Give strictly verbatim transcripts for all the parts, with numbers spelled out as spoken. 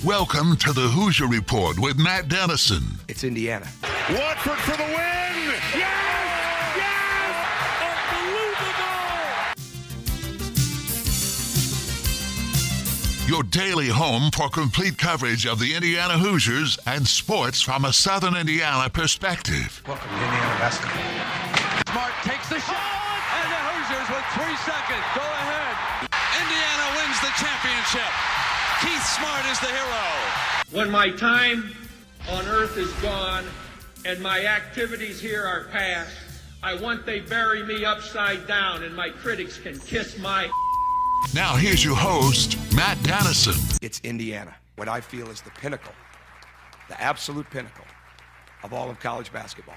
Welcome to the Hoosier Report with Matt Dennison. It's Indiana. Watford for the win! Yes! Yes! Unbelievable! Your daily home for complete coverage of the Indiana Hoosiers and sports from a Southern Indiana perspective. Welcome to Indiana basketball. Smart takes the shot, and the Hoosiers with three seconds go ahead. Indiana wins the championship. Keith Smart is the hero. When my time on earth is gone and my activities here are past, I want they bury me upside down and my critics can kiss my... Now here's your host, Matt Dennison. It's Indiana, what I feel is the pinnacle, the absolute pinnacle of all of college basketball.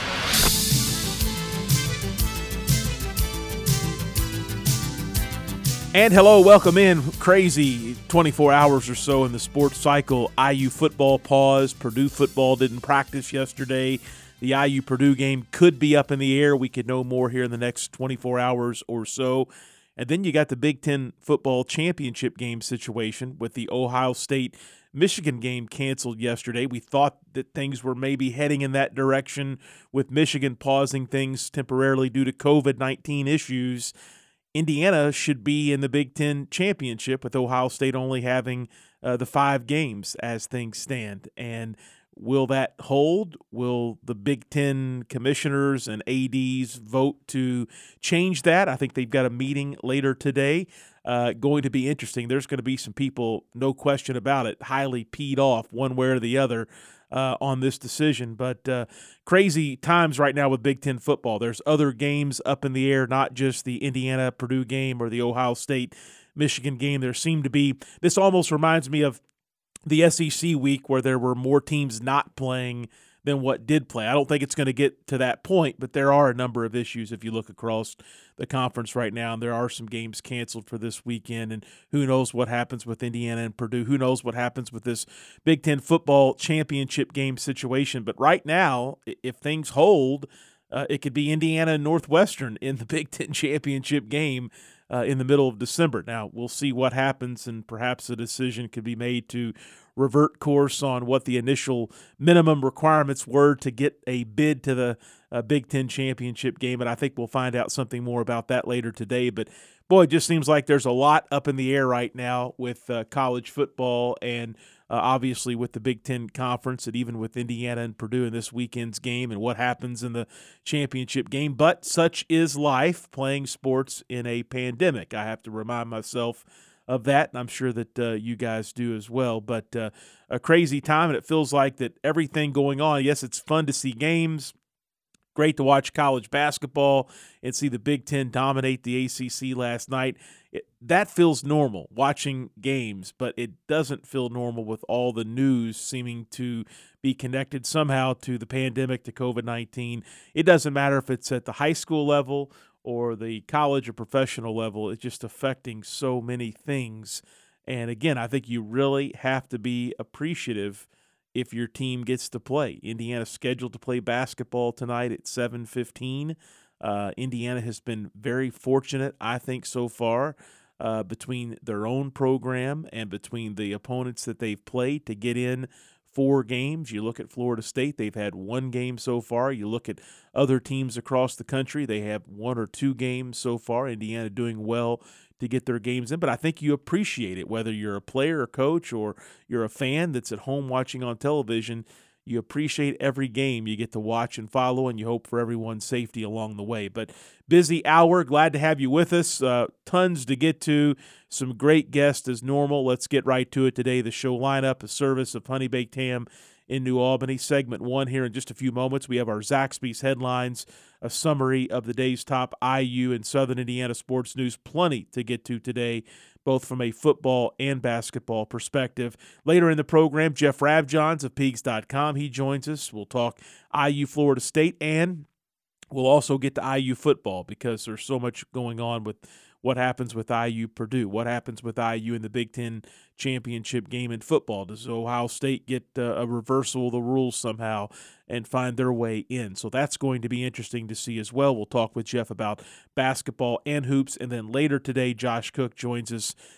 And hello, welcome in. Crazy twenty-four hours or so in the sports cycle. I U football paused. Purdue football didn't practice yesterday. The I U Purdue game could be up in the air. We could know more here in the next twenty-four hours or so. And then you got the Big Ten football championship game situation with the Ohio State-Michigan game canceled yesterday. We thought that things were maybe heading in that direction with Michigan pausing things temporarily due to covid nineteen issues. Indiana should be in the Big Ten championship with Ohio State only having uh, the five games as things stand. And will that hold? Will the Big Ten commissioners and A Ds vote to change that? I think they've got a meeting later today. Uh, going to be interesting. There's going to be some people, no question about it, highly peed off one way or the other Uh, on this decision. But uh, crazy times right now with Big Ten football. There's other games up in the air, not just the Indiana-Purdue game or the Ohio State-Michigan game. There seemed to be – this almost reminds me of the S E C week where there were more teams not playing than what did play. I don't think it's going to get to that point, but there are a number of issues if you look across the conference right now, and there are some games canceled for this weekend, and who knows what happens with Indiana and Purdue. Who knows what happens with this Big Ten football championship game situation. But right now, if things hold, uh, it could be Indiana and Northwestern in the Big Ten championship game uh, in the middle of December. Now, we'll see what happens, and perhaps a decision could be made to revert course on what the initial minimum requirements were to get a bid to the uh, Big Ten championship game, and I think we'll find out something more about that later today. But, boy, it just seems like there's a lot up in the air right now with uh, college football and uh, obviously with the Big Ten Conference and even with Indiana and Purdue in this weekend's game and what happens in the championship game. But such is life, playing sports in a pandemic. I have to remind myself of that, and I'm sure that uh, you guys do as well. But uh, a crazy time, and it feels like that everything going on, yes, it's fun to see games, great to watch college basketball and see the Big Ten dominate the A C C last night. It, that feels normal, watching games, but it doesn't feel normal with all the news seeming to be connected somehow to the pandemic, to covid nineteen. It doesn't matter if it's at the high school level or the college or professional level. It's just affecting so many things. And again, I think you really have to be appreciative if your team gets to play. Indiana's scheduled to play basketball tonight at seven fifteen. Uh, Indiana has been very fortunate, I think, so far, uh, between their own program and between the opponents that they've played to get in four games. You look at Florida State, they've had one game so far. You look at other teams across the country, they have one or two games so far. Indiana doing well to get their games in, but I think you appreciate it, whether you're a player or coach or you're a fan that's at home watching on television. You appreciate every game you get to watch and follow, and you hope for everyone's safety along the way. But busy hour. Glad to have you with us. Uh, tons to get to. Some great guests as normal. Let's get right to it today. The show lineup, a service of Honey Baked Ham in New Albany. Segment one here in just a few moments. We have our Zaxby's headlines, a summary of the day's top I U and Southern Indiana sports news. Plenty to get to today, both from a football and basketball perspective. Later in the program, Jeff Ravjohns of Peegs dot com. He joins us. We'll talk I U Florida State, and we'll also get to I U football because there's so much going on with what happens with I U Purdue, what happens with I U in the Big Ten championship game in football. Does Ohio State get uh, a reversal of the rules somehow and find their way in? So that's going to be interesting to see as well. We'll talk with Jeff about basketball and hoops. And then later today, Josh Cook joins us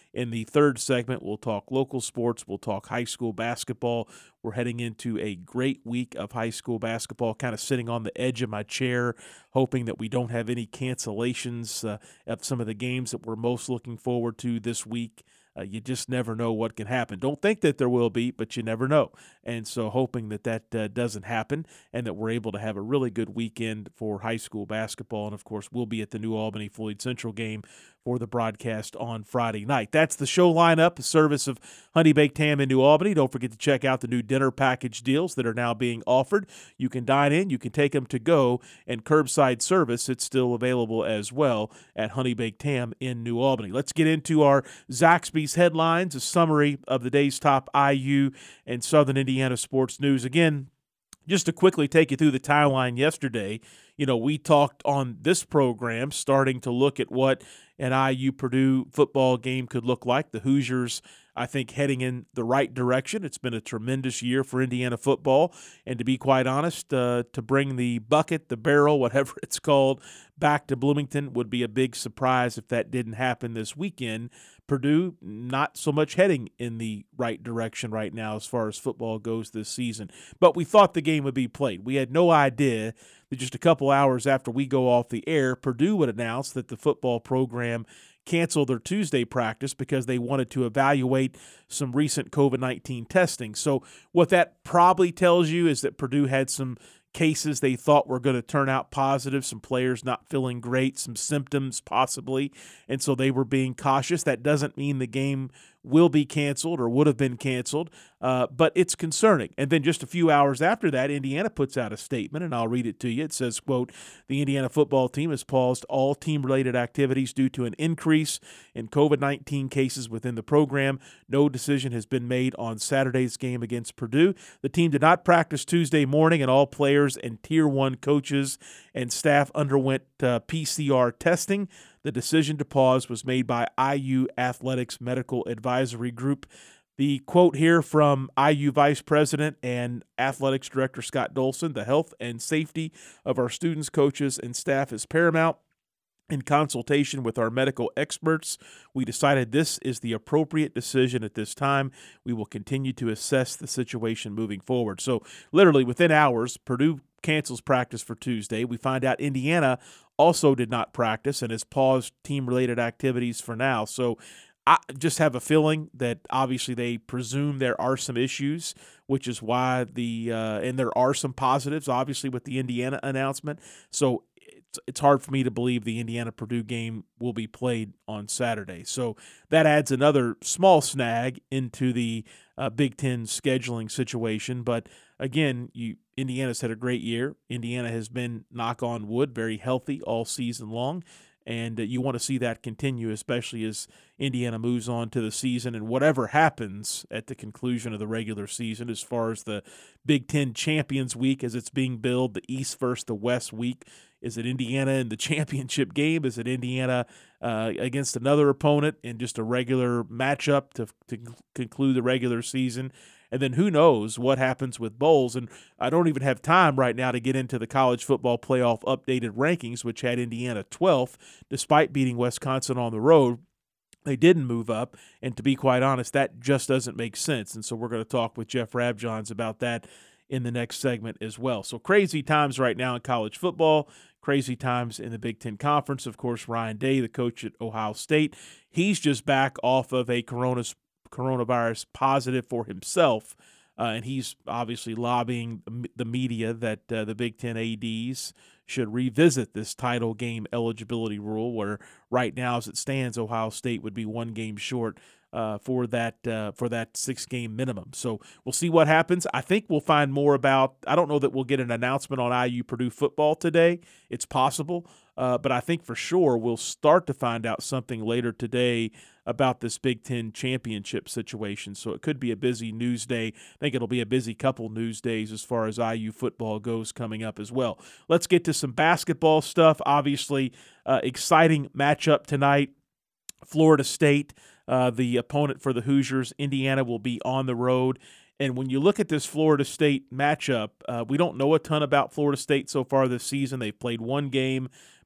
In the third segment, we'll talk local sports. We'll talk high school basketball. We're heading into a great week of high school basketball, kind of sitting on the edge of my chair, hoping that we don't have any cancellations uh, of some of the games that we're most looking forward to this week. Uh, you just never know what can happen. Don't think that there will be, but you never know. And so hoping that that uh, doesn't happen and that we're able to have a really good weekend for high school basketball. And, of course, we'll be at the New Albany Floyd Central game for the broadcast on Friday night. That's the show lineup, the service of Honey Baked Ham in New Albany. Don't forget to check out the new dinner package deals that are now being offered. You can dine in, you can take them to go, and curbside service, it's still available as well at Honey Baked Ham in New Albany. Let's get into our Zaxby's headlines, a summary of the day's top I U and Southern Indiana sports news. Again, just to quickly take you through the timeline yesterday, you know, we talked on this program starting to look at what an I U-Purdue football game could look like. The Hoosiers, I think, heading in the right direction. It's been a tremendous year for Indiana football. And to be quite honest, uh, to bring the bucket, the barrel, whatever it's called, back to Bloomington would be a big surprise if that didn't happen this weekend. Purdue, not so much heading in the right direction right now as far as football goes this season. But we thought the game would be played. We had no idea that just a couple hours after we go off the air, Purdue would announce that the football program canceled their Tuesday practice because they wanted to evaluate some recent covid nineteen testing. So what that probably tells you is that Purdue had some cases they thought were going to turn out positive, some players not feeling great, some symptoms possibly, and so they were being cautious. That doesn't mean the game will be canceled or would have been canceled, uh, but it's concerning. And then just a few hours after that, Indiana puts out a statement, and I'll read it to you. It says, quote, "The Indiana football team has paused all team-related activities due to an increase in covid nineteen cases within the program. No decision has been made on Saturday's game against Purdue. The team did not practice Tuesday morning, and all players and Tier one coaches and staff underwent uh, P C R testing. The decision to pause was made by I U Athletics Medical Advisory Group." The quote here from I U Vice President and Athletics Director Scott Dolson: "The health and safety of our students, coaches, and staff is paramount. In consultation with our medical experts, we decided this is the appropriate decision at this time. We will continue to assess the situation moving forward." So literally within hours, Purdue cancels practice for Tuesday. We find out Indiana also did not practice and has paused team-related activities for now. So I just have a feeling that obviously they presume there are some issues, which is why the uh, – and there are some positives, obviously, with the Indiana announcement. So it's, it's hard for me to believe the Indiana-Purdue game will be played on Saturday. So that adds another small snag into the uh, Big Ten scheduling situation. But, again, you – Indiana's had a great year. Indiana has been, knock on wood, very healthy all season long, and uh, you want to see that continue, especially as Indiana moves on to the season. And whatever happens at the conclusion of the regular season as far as the Big Ten Champions Week as it's being billed, the East versus the West week, is it Indiana in the championship game? Is it Indiana uh, against another opponent in just a regular matchup to, to conclude the regular season? And then who knows what happens with bowls. And I don't even have time right now to get into the college football playoff updated rankings, which had Indiana twelfth, despite beating Wisconsin on the road. They didn't move up, and to be quite honest, that just doesn't make sense. And so we're going to talk with Jeff Rabjohns about that in the next segment as well. So crazy times right now in college football, crazy times in the Big Ten Conference. Of course, Ryan Day, the coach at Ohio State, he's just back off of a coronavirus coronavirus positive for himself, uh, and he's obviously lobbying the media that uh, the Big Ten A Ds should revisit this title game eligibility rule, where right now as it stands, Ohio State would be one game short uh, for that uh, for that six-game minimum. So we'll see what happens. I think we'll find more about – I don't know that we'll get an announcement on I U Purdue football today. It's possible, uh, but I think for sure we'll start to find out something later today about this Big Ten championship situation. So it could be a busy news day. I think it'll be a busy couple news days as far as I U football goes coming up as well. Let's get to some basketball stuff. Obviously, uh, exciting matchup tonight. Florida State, uh, the opponent for the Hoosiers. Indiana will be on the road. And when you look at this Florida State matchup, uh, we don't know a ton about Florida State so far this season. They've played one game,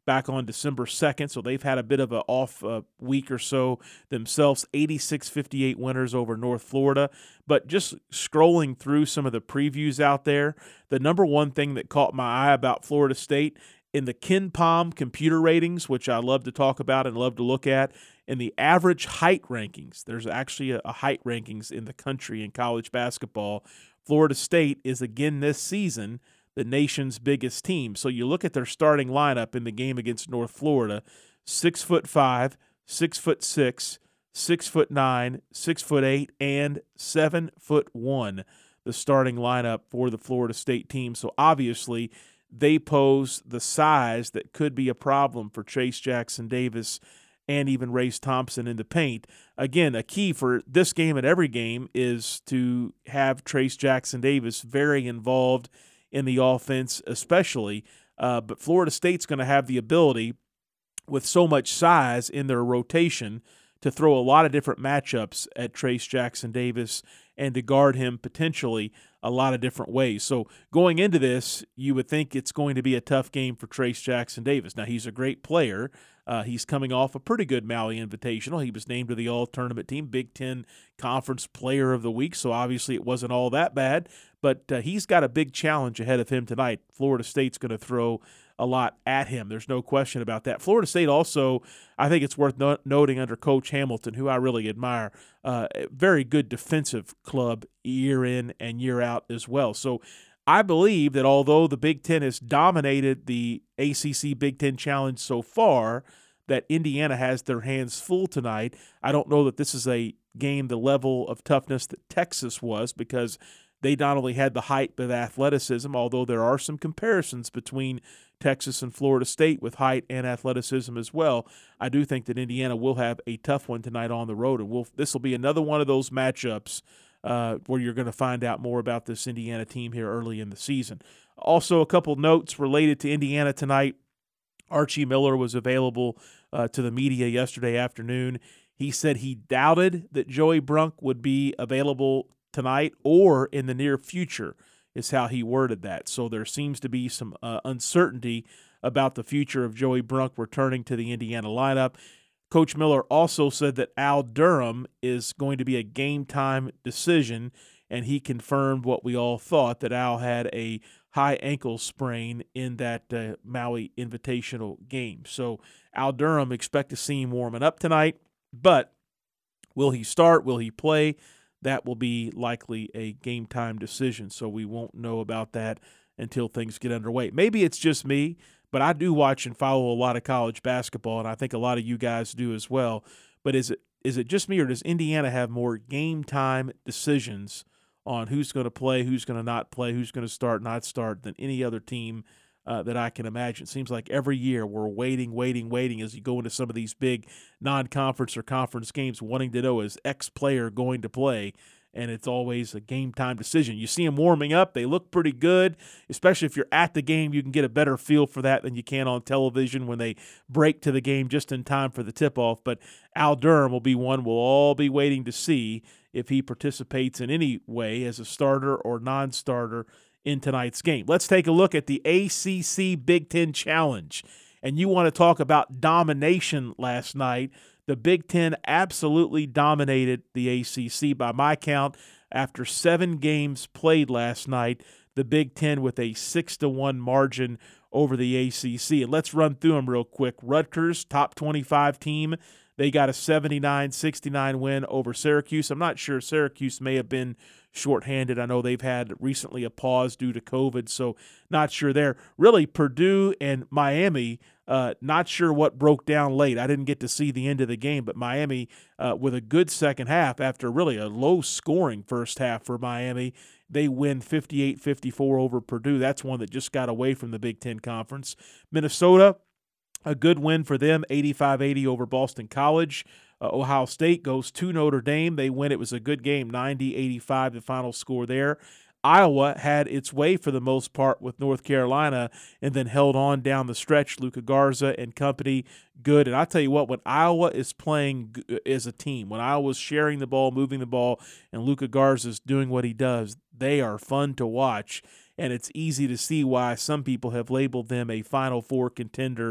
back on December second, so they've had a bit of an off uh, week or so themselves. eighty-six fifty-eight winners over North Florida. But just scrolling through some of the previews out there, the number one thing that caught my eye about Florida State in the KenPom computer ratings, which I love to talk about and love to look at, in the average height rankings, there's actually a, a height rankings in the country in college basketball. Florida State is again this season the nation's biggest team. So you look at their starting lineup in the game against North Florida: six foot five, six foot six, six foot nine, six foot eight, and seven foot one. The starting lineup for the Florida State team. So obviously, they pose the size that could be a problem for Trayce Jackson-Davis and even Race Thompson in the paint. Again, a key for this game and every game is to have Trayce Jackson-Davis very involved in the offense especially. Uh, but Florida State's going to have the ability, with so much size in their rotation, to throw a lot of different matchups at Trayce Jackson-Davis and to guard him potentially a lot of different ways. So going into this, you would think it's going to be a tough game for Trayce Jackson-Davis. Now, he's a great player. Uh, he's coming off a pretty good Maui Invitational. He was named to the All-Tournament team, Big Ten Conference Player of the Week, so obviously it wasn't all that bad. But uh, he's got a big challenge ahead of him tonight. Florida State's going to throw a lot at him. There's no question about that. Florida State also, I think it's worth no- noting under Coach Hamilton, who I really admire, uh, a very good defensive club year in and year out as well. So I believe that although the Big Ten has dominated the A C C Big Ten Challenge so far, that Indiana has their hands full tonight. I don't know that this is a game the level of toughness that Texas was, because they not only had the height but athleticism, although there are some comparisons between Texas and Florida State with height and athleticism as well. I do think that Indiana will have a tough one tonight on the road, and we'll, this will be another one of those matchups uh, where you're going to find out more about this Indiana team here early in the season. Also, a couple notes related to Indiana tonight. Archie Miller was available uh, to the media yesterday afternoon. He said he doubted that Joey Brunk would be available tonight or in the near future, is how he worded that. So there seems to be some uh, uncertainty about the future of Joey Brunk returning to the Indiana lineup. Coach Miller also said that Al Durham is going to be a game-time decision, and he confirmed what we all thought, that Al had a high ankle sprain in that uh, Maui Invitational game. So Al Durham, expect to see him warming up tonight, but will he start? Will he play? That will be likely a game-time decision, so we won't know about that until things get underway. Maybe it's just me, but I do watch and follow a lot of college basketball, and I think a lot of you guys do as well. But is it is it just me, or does Indiana have more game-time decisions on who's going to play, who's going to not play, who's going to start, not start, than any other team uh, that I can imagine? It seems like every year we're waiting, waiting, waiting as you go into some of these big non-conference or conference games, wanting to know, is X player going to play? And it's always a game-time decision. You see them warming up. They look pretty good, especially if you're at the game. You can get a better feel for that than you can on television when they break to the game just in time for the tip-off. But Al Durham will be one we'll all be waiting to see if he participates in any way as a starter or non-starter in tonight's game. Let's take a look at the A C C Big Ten Challenge. And you want to talk about domination last night. The Big Ten absolutely dominated the A C C by my count. After seven games played last night, the Big Ten with a six to one margin over the A C C. And let's run through them real quick. Rutgers, top twenty-five team. They got a seventy-nine sixty-nine win over Syracuse. I'm not sure. Syracuse may have been shorthanded. I know they've had recently a pause due to COVID, so not sure there. Really, Purdue and Miami, uh, not sure what broke down late. I didn't get to see the end of the game, but Miami uh, with a good second half after really a low-scoring first half for Miami. They win fifty-eight fifty-four over Purdue. That's one that just got away from the Big Ten Conference. Minnesota, a good win for them, eighty-five eighty over Boston College. Uh, Ohio State goes to Notre Dame. They win. It was a good game, ninety eighty-five the final score there. Iowa had its way for the most part with North Carolina and then held on down the stretch. Luka Garza and company, good. And I tell you what, when Iowa is playing as a team, when Iowa's sharing the ball, moving the ball, and Luka Garza is doing what he does, they are fun to watch. And it's easy to see why some people have labeled them a Final Four contender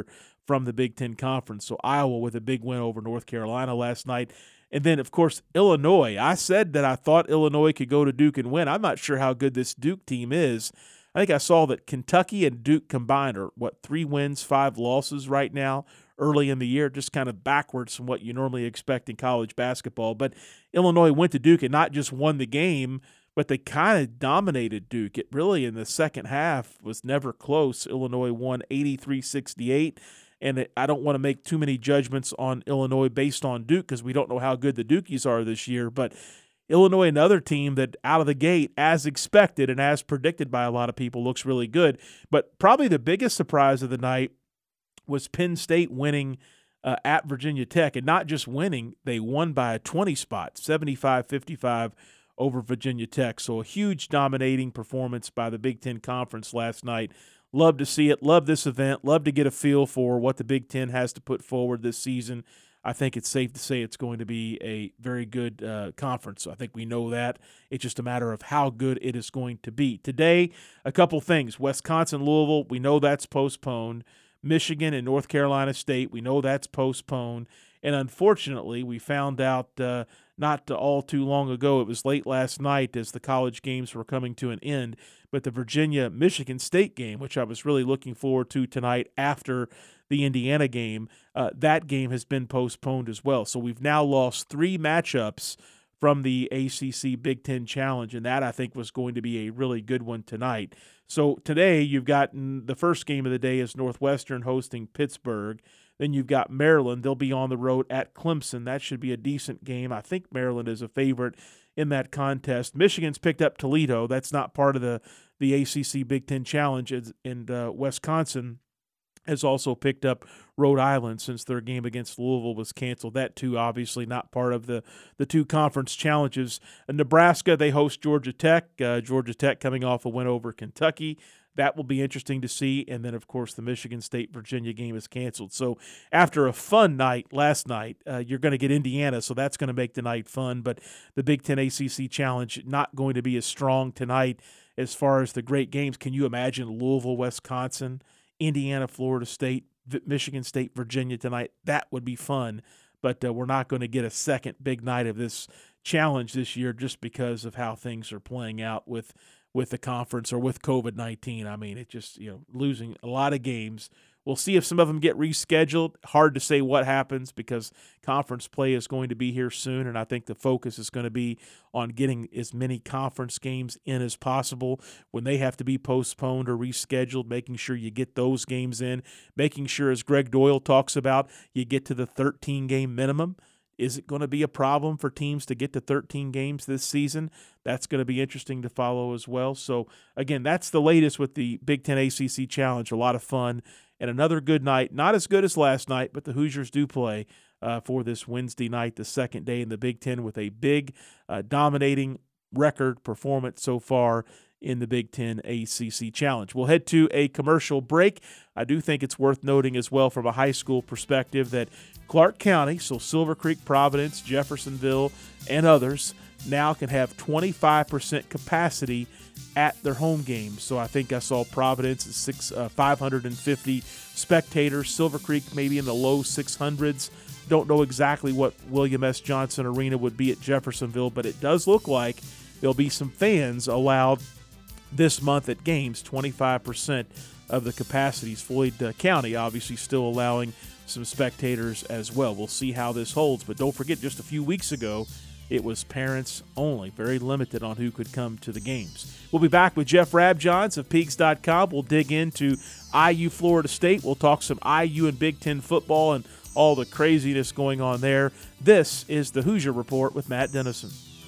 from the Big Ten Conference. So Iowa with a big win over North Carolina last night. And then, of course, Illinois. I said that I thought Illinois could go to Duke and win. I'm not sure how good this Duke team is. I think I saw that Kentucky and Duke combined are, what, three wins, five losses right now early in the year, just kind of backwards from what you normally expect in college basketball. But Illinois went to Duke and not just won the game, but they kind of dominated Duke. It really, in the second half, was never close. Illinois won eighty-three sixty-eight. And it, I don't want to make too many judgments on Illinois based on Duke because we don't know how good the Dukies are this year. But Illinois, another team that out of the gate, as expected and as predicted by a lot of people, looks really good. But probably the biggest surprise of the night was Penn State winning uh, at Virginia Tech. And not just winning, they won by a twenty spot, seventy-five fifty-five over Virginia Tech. So a huge dominating performance by the Big Ten Conference last night. Love to see it. Love this event. Love to get a feel for what the Big Ten has to put forward this season. I think it's safe to say it's going to be a very good uh, conference. I think we know that. It's just a matter of how good it is going to be. Today, a couple things. Wisconsin, Louisville, we know that's postponed. Michigan and North Carolina State, we know that's postponed. And unfortunately, we found out uh, not all too long ago, it was late last night as the college games were coming to an end, but the Virginia-Michigan State game, which I was really looking forward to tonight after the Indiana game, uh, that game has been postponed as well. So we've now lost three matchups from the A C C Big Ten Challenge, and that I think was going to be a really good one tonight. So today you've gotten the first game of the day is Northwestern hosting Pittsburgh. Then you've got Maryland. They'll be on the road at Clemson. That should be a decent game. I think Maryland is a favorite in that contest. Michigan's picked up Toledo. That's not part of the, the A C C Big Ten Challenge. And uh, Wisconsin has also picked up Rhode Island since their game against Louisville was canceled. That, too, obviously not part of the, the two conference challenges. In Nebraska, they host Georgia Tech. Uh, Georgia Tech coming off a win over Kentucky. That will be interesting to see. And then, of course, the Michigan State-Virginia game is canceled. So after a fun night last night, uh, you're going to get Indiana, so that's going to make the night fun. But the Big Ten A C C Challenge not going to be as strong tonight as far as the great games. Can you imagine Louisville, Wisconsin, Indiana, Florida State, Michigan State, Virginia tonight? That would be fun. But uh, we're not going to get a second big night of this challenge this year just because of how things are playing out with with the conference or with COVID nineteen. I mean, it just, you know, losing a lot of games. We'll see if some of them get rescheduled. Hard to say what happens because conference play is going to be here soon, and I think the focus is going to be on getting as many conference games in as possible. When they have to be postponed or rescheduled, making sure you get those games in, making sure, as Greg Doyle talks about, you get to the thirteen-game minimum. Is it going to be a problem for teams to get to thirteen games this season? That's going to be interesting to follow as well. So, again, that's the latest with the Big Ten A C C Challenge. A lot of fun and another good night. Not as good as last night, but the Hoosiers do play uh, for this Wednesday night, the second day in the Big Ten, with a big, uh, dominating record performance so far in the Big Ten A C C Challenge. We'll head to a commercial break. I do think it's worth noting as well from a high school perspective that Clark County, so Silver Creek, Providence, Jeffersonville, and others, now can have twenty-five percent capacity at their home games. So I think I saw Providence at six, uh, five hundred fifty spectators, Silver Creek maybe in the low six hundreds. Don't know exactly what William S. Johnson Arena would be at Jeffersonville, but it does look like there'll be some fans allowed this month at games. Twenty-five percent of the capacities. Floyd uh, County obviously still allowing some spectators as well. We'll see how this holds, but don't forget, just a few weeks ago, it was parents only, very limited on who could come to the games. We'll be back with Jeff Rabjohns of Peaks dot com. We'll dig into I U Florida State. We'll talk some I U and Big Ten football and all the craziness going on there. This is the Hoosier Report with Matt Dennison.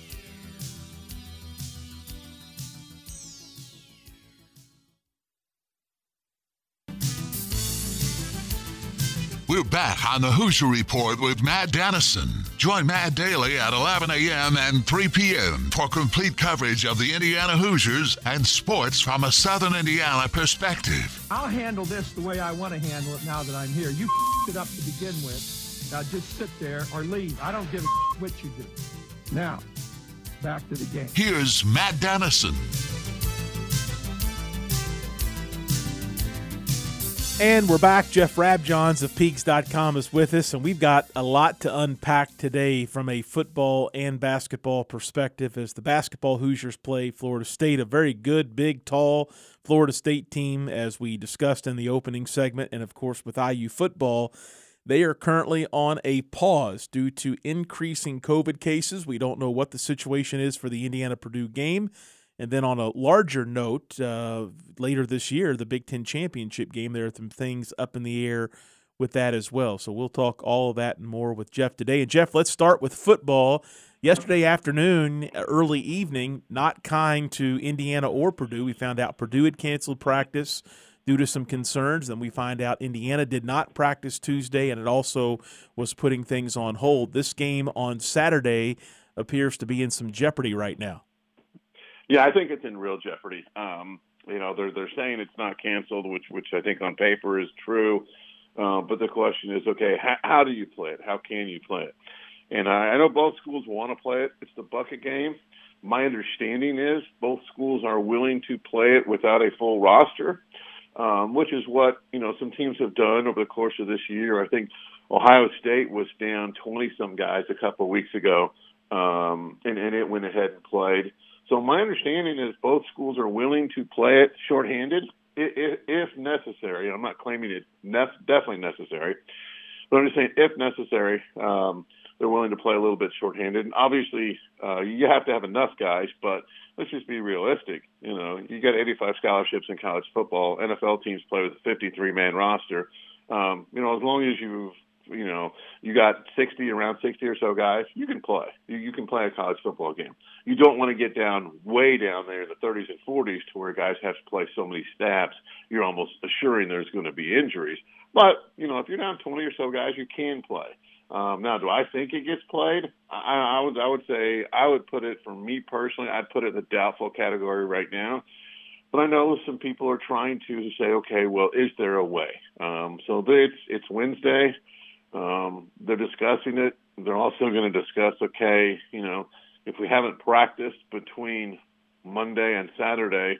We're back on the Hoosier Report with Matt Dennison. Join Matt daily at eleven a.m. and three p.m. for complete coverage of the Indiana Hoosiers and sports from a Southern Indiana perspective. I'll handle this the way I want to handle it now that I'm here. You f***ed it up to begin with. Now just sit there or leave. I don't give a f- what you do. Now, back to the game. Here's Matt Dennison. And we're back. Jeff Rabjohns of Peegs dot com is with us, and we've got a lot to unpack today from a football and basketball perspective as the basketball Hoosiers play Florida State, a very good, big, tall Florida State team, as we discussed in the opening segment. And, of course, with I U football, they are currently on a pause due to increasing COVID cases. We don't know what the situation is for the Indiana-Purdue game. And then on a larger note, uh, later this year, the Big Ten Championship game, there are some things up in the air with that as well. So we'll talk all of that and more with Jeff today. And, Jeff, let's start with football. Yesterday afternoon, early evening, not kind to Indiana or Purdue. We found out Purdue had canceled practice due to some concerns. Then we find out Indiana did not practice Tuesday, and it also was putting things on hold. This game on Saturday appears to be in some jeopardy right now. Yeah, I think it's in real jeopardy. Um, you know, they're they're saying it's not canceled, which which I think on paper is true. Uh, but the question is, okay, how, how do you play it? How can you play it? And I, I know both schools want to play it. It's the bucket game. My understanding is both schools are willing to play it without a full roster, um, which is what, you know, some teams have done over the course of this year. I think Ohio State was down twenty-some guys a couple of weeks ago, um, and, and it went ahead and played. So my understanding is both schools are willing to play it shorthanded if, if necessary. I'm not claiming it ne- definitely necessary, but I'm just saying if necessary, um, they're willing to play a little bit shorthanded. And obviously, uh, you have to have enough guys, but let's just be realistic. You know, you got eighty-five scholarships in college football. N F L teams play with a fifty-three man roster. Um, you know, as long as you've you know, you got sixty, around sixty or so guys, you can play. You, you can play a college football game. You don't want to get down way down there in the thirties and forties to where guys have to play so many snaps. You're almost assuring there's going to be injuries. But, you know, if you're down twenty or so guys, you can play. Um, now, do I think it gets played? I, I would I would say I would put it, for me personally, I'd put it in the doubtful category right now. But I know some people are trying to say, okay, well, is there a way? Um, so it's it's Wednesday. Um, they're discussing it. They're also going to discuss, okay, you know, if we haven't practiced between Monday and Saturday,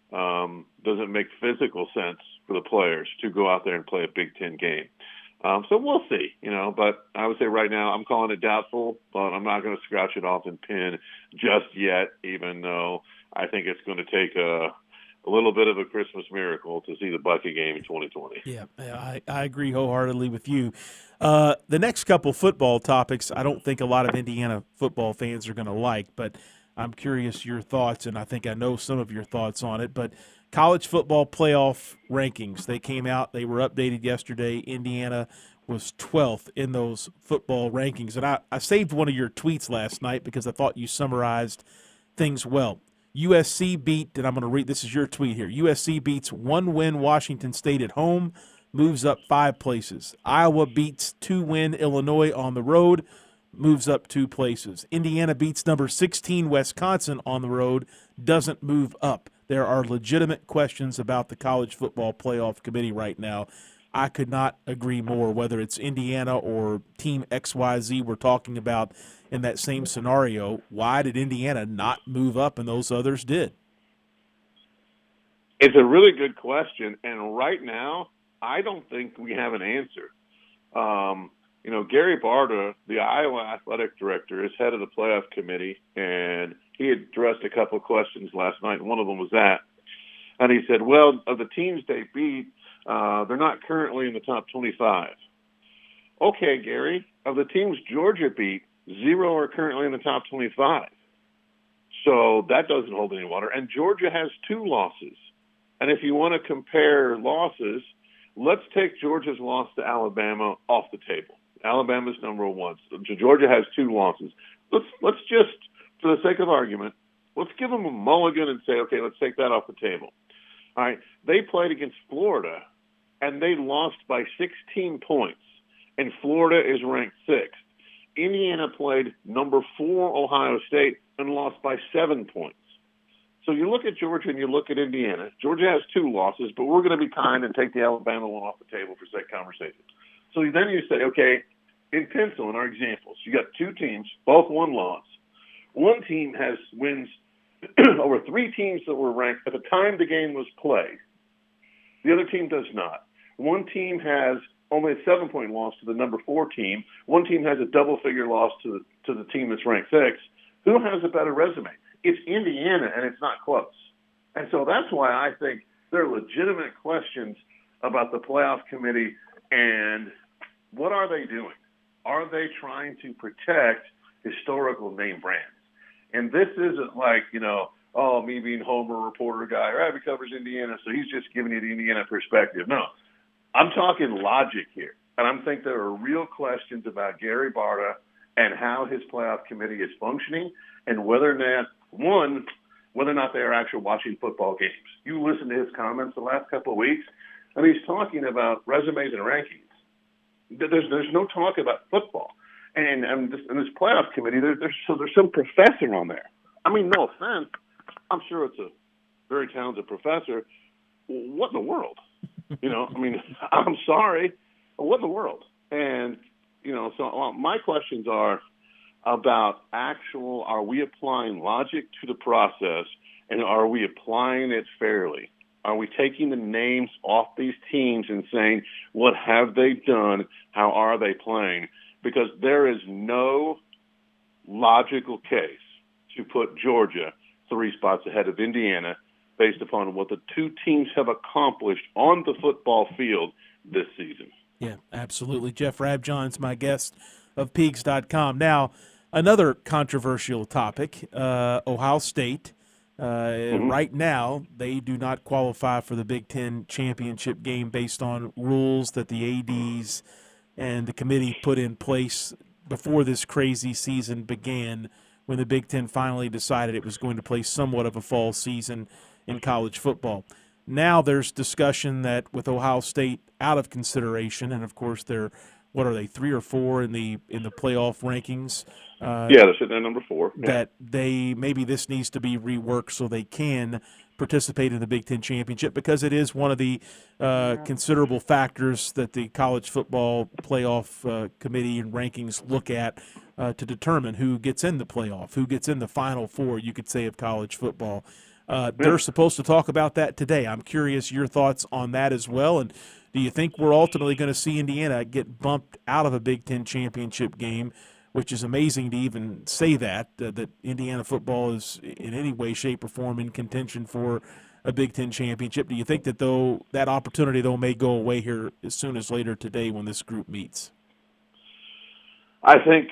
um, does it make physical sense for the players to go out there and play a Big Ten game? Um, so we'll see, you know, but I would say right now I'm calling it doubtful, but I'm not going to scratch it off and pin just yet, even though I think it's going to take a a little bit of a Christmas miracle to see the bucket game in twenty twenty. Yeah, I, I agree wholeheartedly with you. Uh, the next couple football topics, I don't think a lot of Indiana football fans are going to like, but I'm curious your thoughts, and I think I know some of your thoughts on it. But college football playoff rankings, they came out, they were updated yesterday. Indiana was twelfth in those football rankings. And I, I saved one of your tweets last night because I thought you summarized things well. U S C beat, and I'm going to read, this is your tweet here, U S C beats one-win Washington State at home, moves up five places. Iowa beats two-win Illinois on the road, moves up two places. Indiana beats number sixteen Wisconsin on the road, doesn't move up. There are legitimate questions about the College Football Playoff Committee right now. I could not agree more, whether it's Indiana or Team X Y Z we're talking about in that same scenario. Why did Indiana not move up and those others did? It's a really good question, and right now I don't think we have an answer. Um, you know, Gary Barta, the Iowa athletic director, is head of the playoff committee, and he addressed a couple of questions last night, and one of them was that. And he said, well, of the teams they beat, uh, they're not currently in the top twenty-five. Okay, Gary, of the teams Georgia beat, zero are currently in the top twenty-five. So that doesn't hold any water. And Georgia has two losses. And if you want to compare losses, let's take Georgia's loss to Alabama off the table. Alabama's number one. So Georgia has two losses. Let's let's just, for the sake of argument, let's give them a mulligan and say, okay, let's take that off the table. All right, they played against Florida, and they lost by sixteen points, and Florida is ranked sixth. Indiana played number four Ohio State and lost by seven points. So you look at Georgia and you look at Indiana. Georgia has two losses, but we're going to be kind and take the Alabama one off the table for sake of conversation. So then you say, okay, in pencil, in our examples, you got two teams, both one loss. One team has wins over three teams that were ranked at the time the game was played. The other team does not. One team has only a seven-point loss to the number four team. One team has a double-figure loss to the, to the team that's ranked sixth. Who has a better resume? It's Indiana, and it's not close. And so that's why I think there are legitimate questions about the playoff committee and what are they doing? Are they trying to protect historical name brands? And this isn't like, you know, oh, me being Homer reporter guy, or he covers Indiana, so he's just giving you the Indiana perspective. No, I'm talking logic here. And I think there are real questions about Gary Barta and how his playoff committee is functioning and whether or not, one, whether or not they are actually watching football games. You listen to his comments the last couple of weeks, and he's talking about resumes and rankings. There's there's no talk about football. And, and, this, and this playoff committee, there, there's, so there's some professor on there. I mean, no offense. I'm sure it's a very talented professor. What in the world? You know, I mean, I'm sorry. What in the world? And, you know, so well, my questions are about actual, are we applying logic to the process, and are we applying it fairly? Are we taking the names off these teams and saying, what have they done? How are they playing? Because there is no logical case to put Georgia three spots ahead of Indiana based upon what the two teams have accomplished on the football field this season. Yeah, absolutely. Jeff Rabjohn's my guest of Peegs dot com. Now, another controversial topic, uh, Ohio State. Uh, mm-hmm. Right now, they do not qualify for the Big Ten championship game based on rules that the A Ds and the committee put in place before this crazy season began, when the Big Ten finally decided it was going to play somewhat of a fall season in college football. Now there's discussion that with Ohio State out of consideration, and of course they're, what are they, three or four in the in the playoff rankings? Uh, yeah, they're sitting at number four. Yeah. That they maybe this needs to be reworked so they can participate in the Big Ten championship, because it is one of the uh, considerable factors that the college football playoff uh, committee and rankings look at uh, to determine who gets in the playoff, who gets in the Final Four, you could say, of college football. Uh, they're supposed to talk about that today. I'm curious your thoughts on that as well. And do you think we're ultimately going to see Indiana get bumped out of a Big Ten championship game, which is amazing to even say that, uh, that Indiana football is in any way, shape, or form in contention for a Big Ten championship? Do you think that, though, that opportunity, though, may go away here as soon as later today when this group meets? I think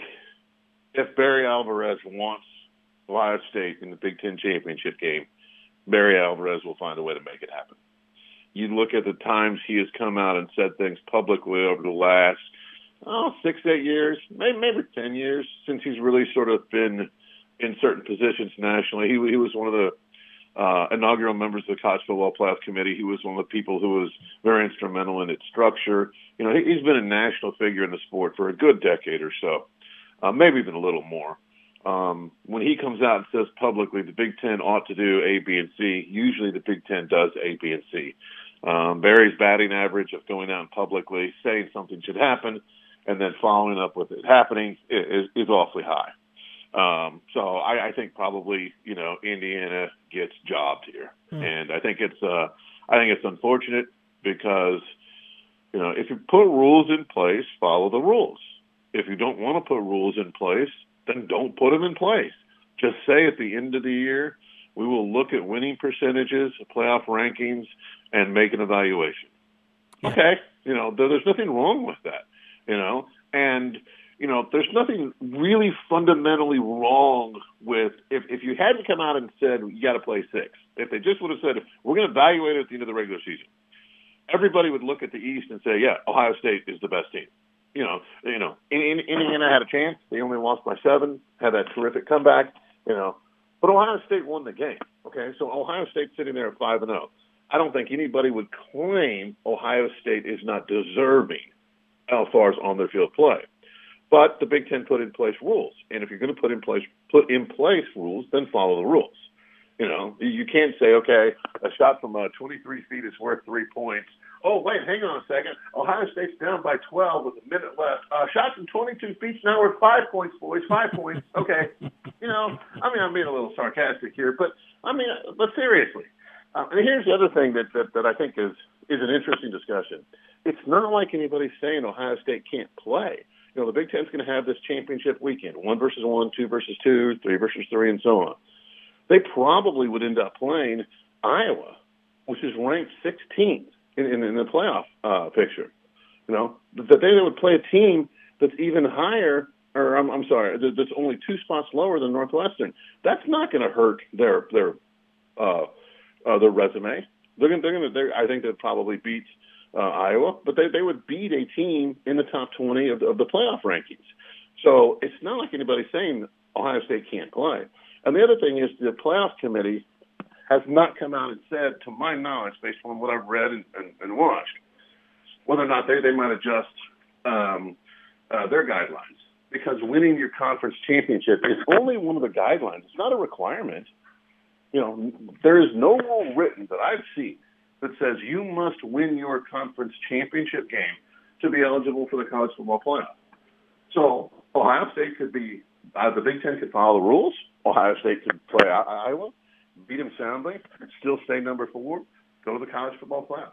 if Barry Alvarez wants Ohio State in the Big Ten championship game, Barry Alvarez will find a way to make it happen. You look at the times he has come out and said things publicly over the last, oh, six, eight years, maybe, maybe ten years since he's really sort of been in certain positions nationally. He, he was one of the uh, inaugural members of the College Football Playoff Committee. He was one of the people who was very instrumental in its structure. You know, he, he's been a national figure in the sport for a good decade or so, uh, maybe even a little more. Um, when he comes out and says publicly the Big Ten ought to do A, B, and C, usually the Big Ten does A, B, and C. Um, Barry's batting average of going out and publicly saying something should happen and then following up with it happening is, is awfully high. Um, so I, I think probably, you know, Indiana gets jobbed here. Hmm. And I think it's, uh, I think it's unfortunate because, you know, if you put rules in place, follow the rules. If you don't want to put rules in place, then don't put them in place. Just say at the end of the year, we will look at winning percentages, playoff rankings, and make an evaluation. Yeah. Okay. You know, there, there's nothing wrong with that, you know, and, you know, there's nothing really fundamentally wrong with if, if you hadn't come out and said, you got to play six, if they just would have said, we're going to evaluate it at the end of the regular season, everybody would look at the East and say, yeah, Ohio State is the best team. You know, you know, Indiana had a chance. They only lost by seven, had that terrific comeback, you know. But Ohio State won the game, okay? So Ohio State's sitting there at five and oh. I don't think anybody would claim Ohio State is not deserving as far as on-the-field play. But the Big Ten put in place rules. And if you're going to put in place put in place rules, then follow the rules. You know, you can't say, okay, a shot from uh, twenty-three feet is worth three points. Oh, wait, hang on a second. Ohio State's down by twelve with a minute left. Uh, shot from twenty-two feet, now we're five points, boys, five points. Okay. You know, I mean, I'm being a little sarcastic here, but, I mean, but seriously. Uh, and here's the other thing that, that, that I think is, is an interesting discussion. it's not like anybody's saying Ohio State can't play. You know, the Big Ten's going to have this championship weekend, one versus one, two versus two, three versus three, and so on. They probably would end up playing Iowa, which is ranked sixteenth in, in, in the playoff uh, picture. You know, that they would play a team that's even higher, or I'm, I'm sorry, that's only two spots lower than Northwestern. That's not going to hurt their their uh, uh, their resume. They're going, they're going to. I think they'd probably beat uh, Iowa, but they they would beat a team in the top twenty of the, of the playoff rankings. So it's not like anybody's saying Ohio State can't play. And the other thing is the playoff committee has not come out and said, to my knowledge, based on what I've read and, and, and watched, whether or not they, they might adjust um, uh, their guidelines. Because winning your conference championship is only one of the guidelines. It's not a requirement. You know, there is no rule written that I've seen that says you must win your conference championship game to be eligible for the college football playoff. So Ohio State could be, uh, the Big Ten could follow the rules. Ohio State could play I- Iowa, beat them soundly, still stay number four, go to the college football playoff.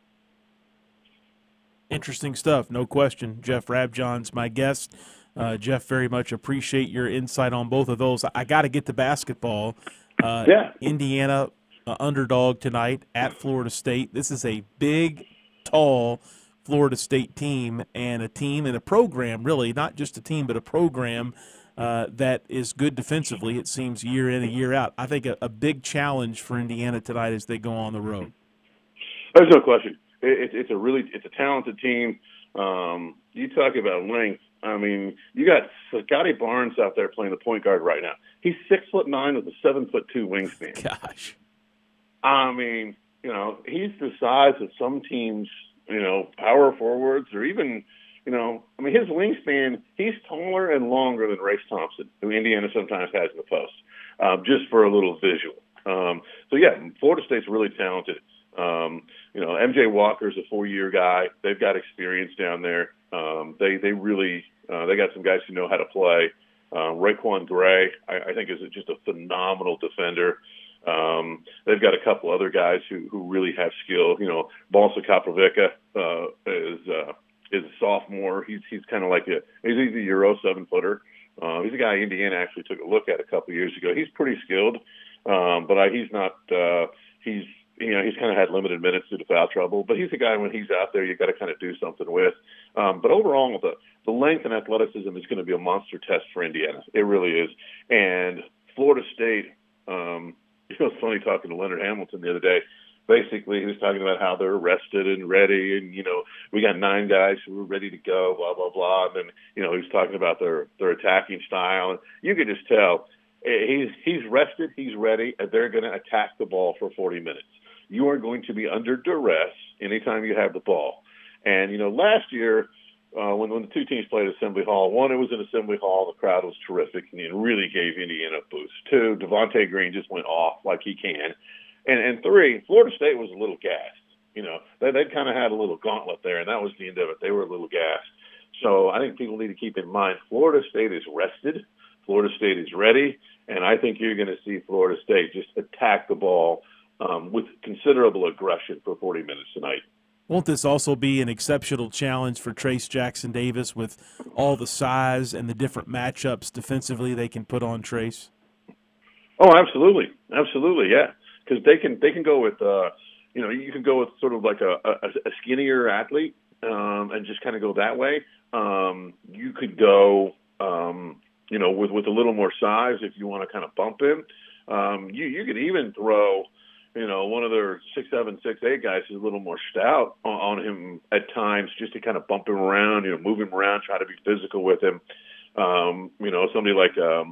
Interesting stuff, no question. Jeff Rabjohn's my guest. Uh, Jeff, very much appreciate your insight on both of those. I got to get to basketball. Uh, yeah. Indiana uh, underdog tonight at Florida State. This is a big, tall Florida State team, and a team and a program, really, not just a team, but a program uh, that is good defensively, it seems, year in and year out. I think a, a big challenge for Indiana tonight as they go on the road. There's no question. It, it, it's a really it's a talented team. Um, you talk about length. I mean, you got Scotty Barnes out there playing the point guard right now. He's six foot nine with a seven foot two wingspan. Gosh, I mean, you know, he's the size of some teams. You know, power forwards, or even, you know, I mean, his wingspan. He's taller and longer than Race Thompson, who Indiana sometimes has in the post. Um, just for a little visual. Um, so yeah, Florida State's really talented. Um, you know, M J Walker's a four-year guy. They've got experience down there. Um, they they really uh, they got some guys who know how to play. Uh, Raekwon Gray, I, I think, is just a phenomenal defender. Um, they've got a couple other guys who, who really have skill. You know, Balsa Kaprovica uh, is uh, is a sophomore. He's he's kind of like a he's a Euro seven footer. Uh, he's a guy Indiana actually took a look at a couple of years ago. He's pretty skilled, um, but I, he's not. Uh, he's you know, he's kind of had limited minutes due to foul trouble, but he's a guy when he's out there, you got to kind of do something with. Um, but overall, the, the length and athleticism is going to be a monster test for Indiana. It really is. And Florida State, um, you know, it's funny talking to Leonard Hamilton the other day. Basically, he was talking about how they're rested and ready, and, you know, we got nine guys who are ready to go, blah, blah, blah. And then, you know, he was talking about their, their attacking style. And you could just tell he's, he's rested, he's ready, and they're going to attack the ball for forty minutes. You are going to be under duress anytime you have the ball. And, you know, last year uh, when, when the two teams played at Assembly Hall, one, it was in Assembly Hall. The crowd was terrific, and it really gave Indiana a boost. Two, Devontae Green just went off like he can. And, and three, Florida State was a little gassed. You know, they, they kind of had a little gauntlet there, and that was the end of it. They were a little gassed. So I think people need to keep in mind Florida State is rested. Florida State is ready. And I think you're going to see Florida State just attack the ball Um, with considerable aggression for forty minutes tonight. Won't this also be an exceptional challenge for Trace Jackson Davis with all the size and the different matchups defensively they can put on Trace? Oh, absolutely, absolutely, yeah. Because they can they can go with uh, you know you can go with sort of like a, a, a skinnier athlete um, and just kind of go that way. Um, you could go um, you know with with a little more size if you want to kind of bump him. Um, you you could even throw. You know, one of their six, seven, six, eight guys is a little more stout on, on him at times, just to kind of bump him around, you know, move him around, try to be physical with him. Um, you know, somebody like, um,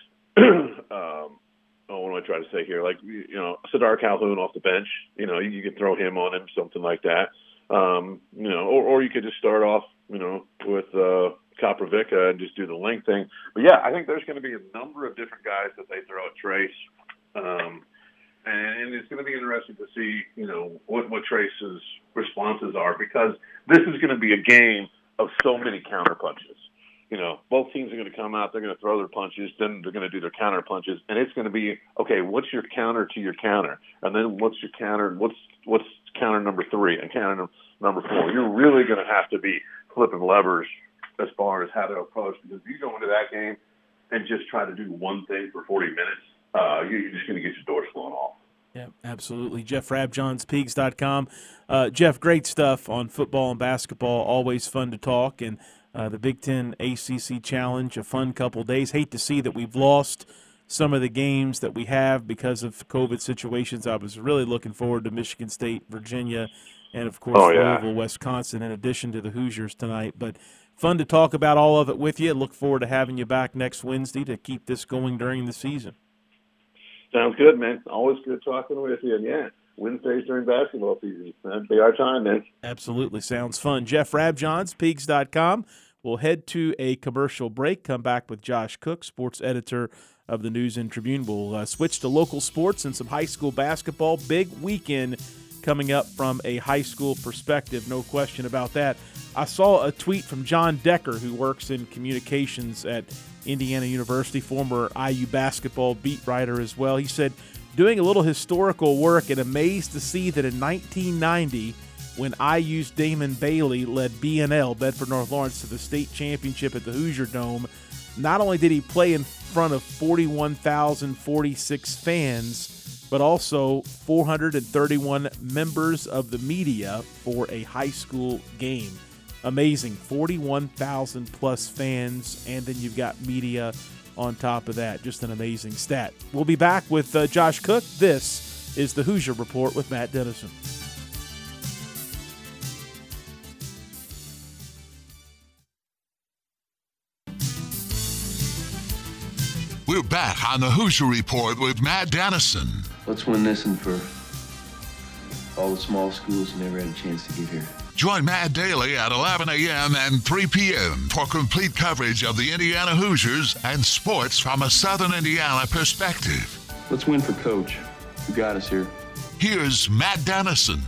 um, oh, what am I trying to say here? Like, you know, Sadar Calhoun off the bench. You know, you, you could throw him on him, something like that. Um, you know, or, or you could just start off, you know, with uh, Kaprovica and just do the length thing. But yeah, I think there's going to be a number of different guys that they throw at Trace. Um, And it's going to be interesting to see, you know, what, what Trace's responses are, because this is going to be a game of so many counterpunches. you know, both teams are going to come out, they're going to throw their punches, then they're going to do their counter punches, and it's going to be, okay, what's your counter to your counter? And then what's your counter, what's what's counter number three and counter number four? You're really going to have to be flipping levers as far as how to approach, because if you go into that game and just try to do one thing for forty minutes, uh, you're just going to get your doors blown off. Yeah, absolutely. Jeff Rabjohns, Pigs dot com. Uh, Jeff, great stuff on football and basketball. Always fun to talk. And uh, the Big Ten A C C Challenge, a fun couple days. Hate to see that we've lost some of the games that we have because of COVID situations. I was really looking forward to Michigan State, Virginia, and, of course, oh, yeah. Louisville, Wisconsin, in addition to the Hoosiers tonight. But fun to talk about all of it with you. Look forward to having you back next Wednesday to keep this going during the season. Sounds good, man. Always good talking with you. And, yeah, Wednesdays during basketball season. That'd be our time, man. Absolutely. Sounds fun. Jeff Rabjohns, Pigs dot com. We'll head to a commercial break, come back with Josh Cook, sports editor of the News and Tribune. We'll uh, switch to local sports and some high school basketball. Big weekend coming up from a high school perspective, no question about that. I saw a tweet from John Decker, who works in communications at Indiana University, former I U basketball beat writer as well. He said, doing a little historical work and amazed to see that in nineteen ninety, when I U's Damon Bailey led B N L, Bedford North Lawrence, to the state championship at the Hoosier Dome, not only did he play in front of forty-one thousand forty-six fans, but also four hundred thirty-one members of the media for a high school game. Amazing. forty-one thousand plus fans, and then you've got media on top of that. Just an amazing stat. We'll be back with uh, Josh Cook. This is the Hoosier Report with Matt Dennison. We're back on the Hoosier Report with Matt Dennison. Let's win this one for all the small schools who never had a chance to get here. Join Matt Daly at eleven a.m. and three p.m. for complete coverage of the Indiana Hoosiers and sports from a Southern Indiana perspective. Let's win for Coach, who got us here. Here's Matt Dennison.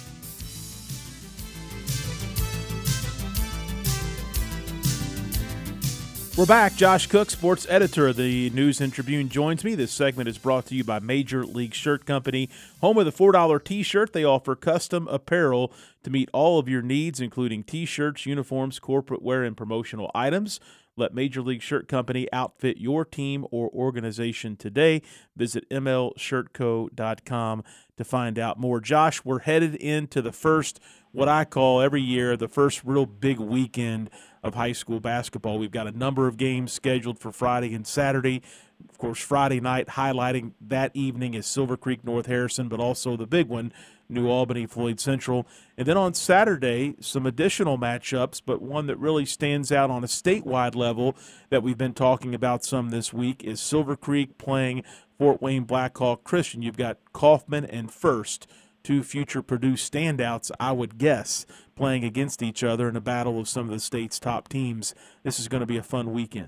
We're back. Josh Cook, sports editor of the News and Tribune, joins me. This segment is brought to you by Major League Shirt Company. Home of the four dollar T-shirt, they offer custom apparel to meet all of your needs, including T-shirts, uniforms, corporate wear, and promotional items. Let Major League Shirt Company outfit your team or organization today. Visit M L shirt co dot com to find out more. Josh, we're headed into the first, what I call every year, the first real big weekend of high school basketball. We've got a number of games scheduled for Friday and Saturday. Of course, Friday night highlighting that evening is Silver Creek North Harrison, but also the big one, New Albany Floyd Central. And then on Saturday, some additional matchups, but one that really stands out on a statewide level that we've been talking about some this week is Silver Creek playing Fort Wayne Blackhawk Christian. You've got Kaufman and First, two future Purdue standouts, I would guess, playing against each other in a battle of some of the state's top teams. This is going to be a fun weekend.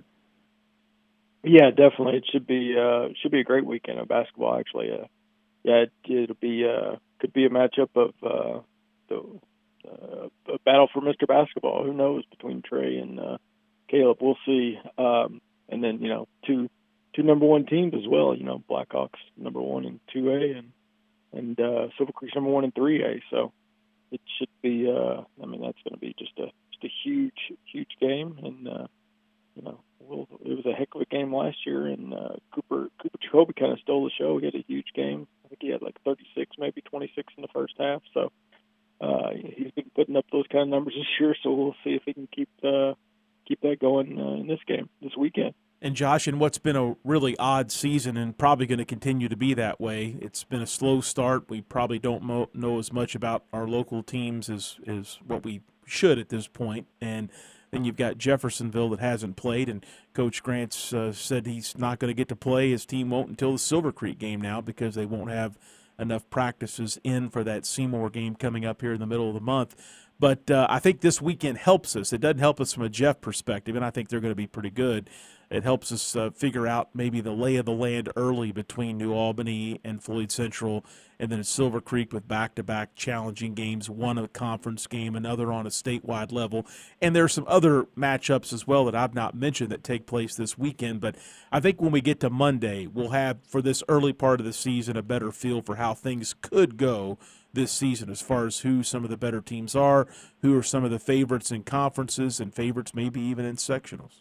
Yeah, definitely. It should be uh, should be a great weekend of basketball. Actually, uh, yeah, it, it'll be uh, could be a matchup of uh, the uh, a battle for Mister Basketball. Who knows, between Trey and uh, Caleb? We'll see. Um, and then you know two two number one teams as well. You know, Blackhawks number one and two A, and and uh, Silver Creek number one and three A. So it should be. Uh, I mean, that's going to be just a just a huge huge game, and uh, you know. Well, it was a heck of a game last year, and uh, Cooper Cooper Jacoby kind of stole the show. He had a huge game. I think he had like thirty-six, maybe twenty-six in the first half. So uh, he's been putting up those kind of numbers this year. So we'll see if he can keep uh, keep that going uh, in this game this weekend. And Josh, in what's been a really odd season and probably going to continue to be that way, it's been a slow start. We probably don't mo- know as much about our local teams as, as what we should at this point. And then you've got Jeffersonville that hasn't played, and Coach Grants uh, said he's not going to get to play. His team won't until the Silver Creek game now because they won't have enough practices in for that Seymour game coming up here in the middle of the month. But uh, I think this weekend helps us. It doesn't help us from a Jeff perspective, and I think they're going to be pretty good. It helps us uh, figure out maybe the lay of the land early between New Albany and Floyd Central, and then at Silver Creek with back-to-back challenging games, one a conference game, another on a statewide level. And there are some other matchups as well that I've not mentioned that take place this weekend. But I think when we get to Monday, we'll have, for this early part of the season, a better feel for how things could go this season as far as who some of the better teams are, who are some of the favorites in conferences, and favorites maybe even in sectionals.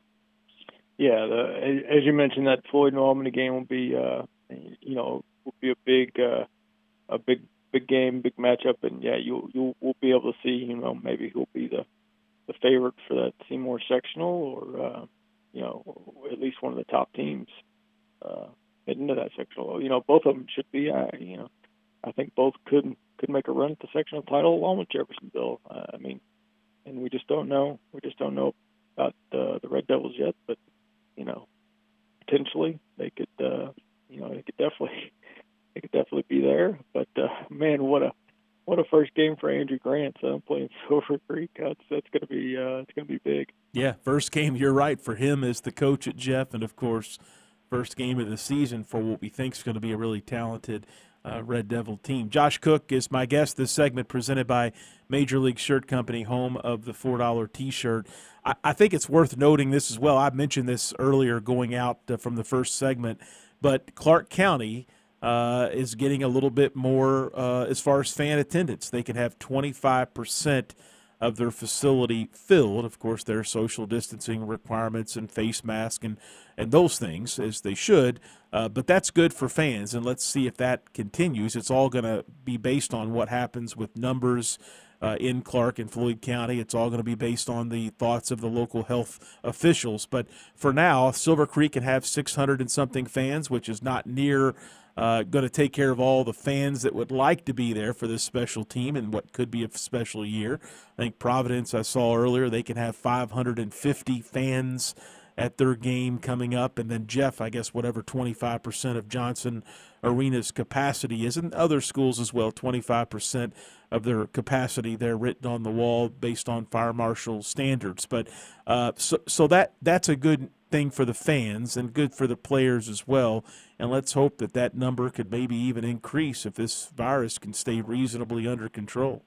Yeah, the, as you mentioned, that Floyd New Albany game will be, uh, you know, will be a big, uh, a big, big game, big matchup, and yeah, you you will be able to see, you know, maybe who'll be the, the favorite for that Seymour sectional, or uh, you know, at least one of the top teams uh, heading into that sectional. You know, both of them should be. Uh, you know, I think both could could make a run at the sectional title along with Jeffersonville. Uh, I mean, and we just don't know. We just don't know about uh, the Red Devils yet, but you know, potentially they could, uh, you know, they could definitely, they could definitely be there. But uh, man, what a, what a first game for Andrew Grant. So I'm playing Silver Creek. That's that's gonna be, uh, it's gonna be big. Yeah, first game. You're right, for him as the coach at Jeff, and of course, first game of the season for what we think is going to be a really talented uh, Red Devil team. Josh Cook is my guest. This segment presented by Major League Shirt Company, home of the four dollar T-shirt. I, I think it's worth noting this as well. I mentioned this earlier going out uh, from the first segment, but Clark County uh, is getting a little bit more uh, as far as fan attendance. They can have twenty-five percent of their facility filled. Of course, there are social distancing requirements and face mask and, and those things, as they should, uh, but that's good for fans, and let's see if that continues. It's all going to be based on what happens with numbers uh, in Clark and Floyd County. It's all going to be based on the thoughts of the local health officials, but for now, Silver Creek can have six hundred and something fans, which is not near Uh, going to take care of all the fans that would like to be there for this special team and what could be a special year. I think Providence, I saw earlier, they can have five hundred fifty fans at their game coming up. And then Jeff, I guess whatever twenty-five percent of Johnson Arena's capacity is, and other schools as well, twenty-five percent of their capacity there written on the wall based on fire marshal standards. But uh, so, so that that's a good thing for the fans and good for the players as well. And let's hope that that number could maybe even increase if this virus can stay reasonably under control.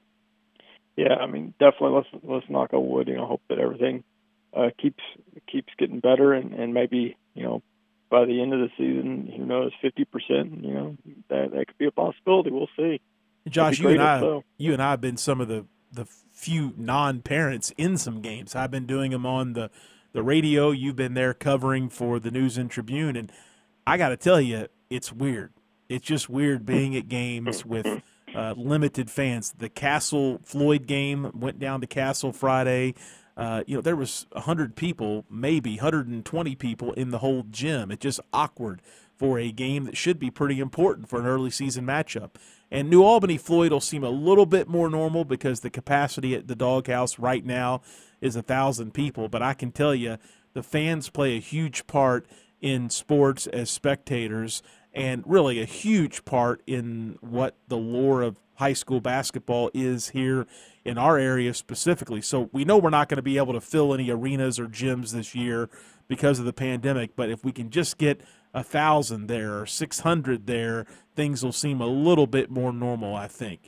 Yeah, I mean, definitely let's let's knock on wood. You know, hope that everything uh, keeps keeps getting better, and, and maybe, you know, by the end of the season, who knows, fifty percent. You know, that that could be a possibility. We'll see. Josh, you and I, so. you and I have been some of the the few non-parents in some games. I've been doing them on the the radio. You've been there covering for the News and Tribune, and I got to tell you, it's weird. It's just weird being at games with uh, limited fans. The Castle Floyd game went down to Castle Friday. Uh, you know, there was one hundred people, maybe one hundred twenty people in the whole gym. It's just awkward for a game that should be pretty important for an early season matchup. And New Albany Floyd will seem a little bit more normal because the capacity at the Doghouse right now is one thousand people. But I can tell you, the fans play a huge part in sports as spectators, and really a huge part in what the lore of high school basketball is here in our area specifically. So we know we're not going to be able to fill any arenas or gyms this year because of the pandemic, but if we can just get a thousand there or six hundred there, things will seem a little bit more normal, I think.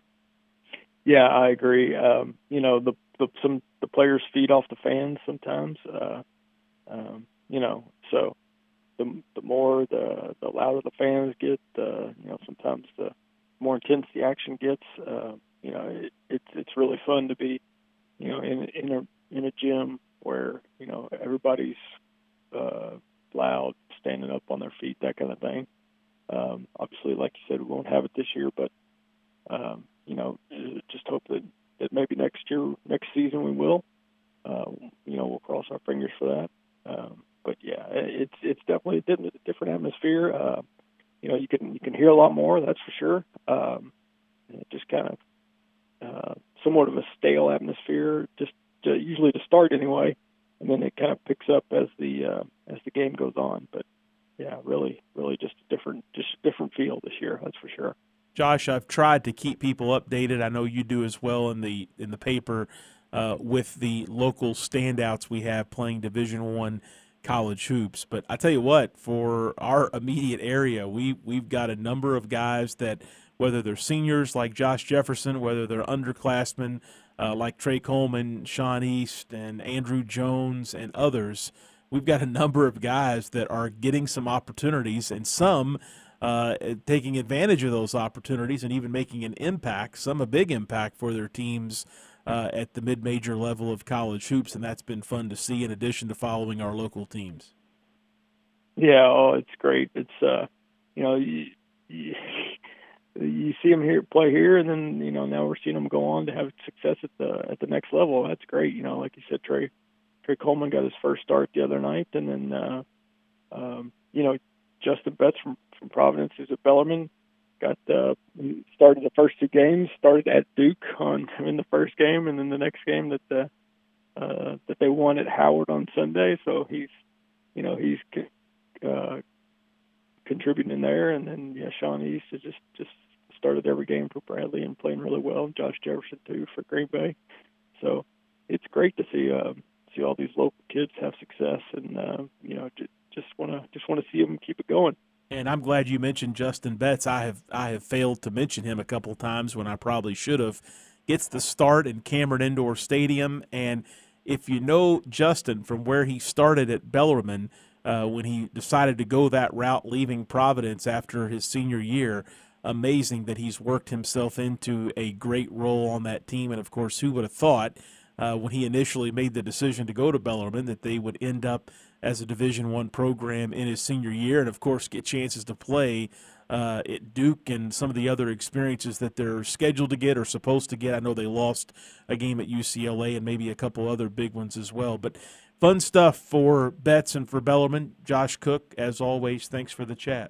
Yeah, I agree. Um, you know, the, the some the players feed off the fans sometimes. Uh, um, you know, so the the more the the louder the fans get, uh, you know, sometimes the more intense the action gets. Uh, you know, it, it's it's really fun to be, you know, in in a in a gym where, you know, everybody's uh, loud, standing up on their feet, that kind of thing. Um, obviously, like you said, we won't have it this year, but um, you know, just hope that, that maybe next year, next season, we will. Uh, you know, we'll cross our fingers for that. Um, but yeah, it's it's definitely a different, a different atmosphere. Uh, you know, you can you can hear a lot more, that's for sure. Um, it just kind of uh, somewhat of a stale atmosphere, just to, usually to start anyway, and then it kind of picks up as the uh, as the game goes on. But yeah, really, really just a different just a different feel this year, that's for sure. Josh, I've tried to keep people updated. I know you do as well in the in the paper uh, with the local standouts we have playing Division One college hoops. But I tell you what, for our immediate area, we we've got a number of guys that, whether they're seniors like Josh Jefferson, whether they're underclassmen uh, like Trey Coleman, Sean East, and Andrew Jones, and others, we've got a number of guys that are getting some opportunities, and some uh, taking advantage of those opportunities and even making an impact, some a big impact for their teams uh, at the mid-major level of college hoops, and that's been fun to see in addition to following our local teams. Yeah, oh, it's great. It's, uh, you know, you, you, you see them here play here, and then, you know, now we're seeing them go on to have success at the at the next level. That's great. You know, like you said, Trey, Trey Coleman got his first start the other night, and then, uh, um, you know, Justin Betts from, from Providence, who's at Bellarmine, got uh, started the first two games, started at Duke on in the first game, and then the next game that the, uh, that they won at Howard on Sunday. So he's, you know, he's uh, contributing there, and then yeah, Sean East has just just started every game for Bradley and playing really well. Josh Jefferson too for Green Bay. So it's great to see uh, see all these local kids have success, and uh, you know, just, just want to just want to see them keep it going. And I'm glad you mentioned Justin Betts. I have I have failed to mention him a couple of times when I probably should have. Gets the start in Cameron Indoor Stadium, and if you know Justin from where he started at Bellarmine, uh, when he decided to go that route, leaving Providence after his senior year, amazing that he's worked himself into a great role on that team. And of course, who would have thought uh, when he initially made the decision to go to Bellarmine that they would end up as a Division One program in his senior year, and of course get chances to play uh, at Duke and some of the other experiences that they're scheduled to get or supposed to get. I know they lost a game at U C L A and maybe a couple other big ones as well. But fun stuff for Betts and for Bellarmine. Josh Cook, as always, thanks for the chat.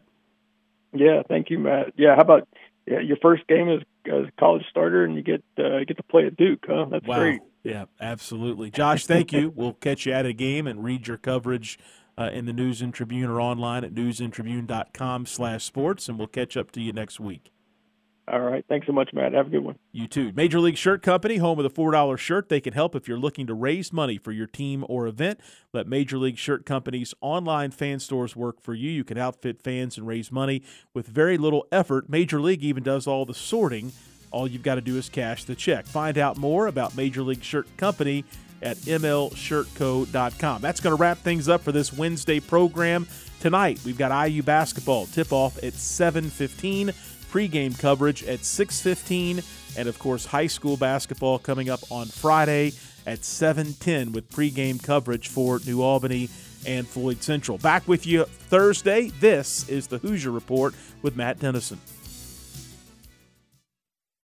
Yeah, thank you, Matt. Yeah, how about yeah, your first game as, as a college starter, and you get uh, get to play at Duke, huh? That's wow. great. Yeah, absolutely. Josh, thank you. We'll catch you at a game and read your coverage uh, in the News and Tribune or online at newsandtribune.com slash sports, and we'll catch up to you next week. All right. Thanks so much, Matt. Have a good one. You too. Major League Shirt Company, home of the four dollar shirt. They can help if you're looking to raise money for your team or event. Let Major League Shirt Company's online fan stores work for you. You can outfit fans and raise money with very little effort. Major League even does all the sorting. All you've got to do is cash the check. Find out more about Major League Shirt Company at m l shirt co dot com. That's going to wrap things up for this Wednesday program. Tonight, we've got I U basketball tip-off at seven fifteen. Pre-game coverage at six fifteen, and of course high school basketball coming up on Friday at seven ten with pre-game coverage for New Albany and Floyd Central. Back with you Thursday. This is the Hoosier Report with Matt Dennison.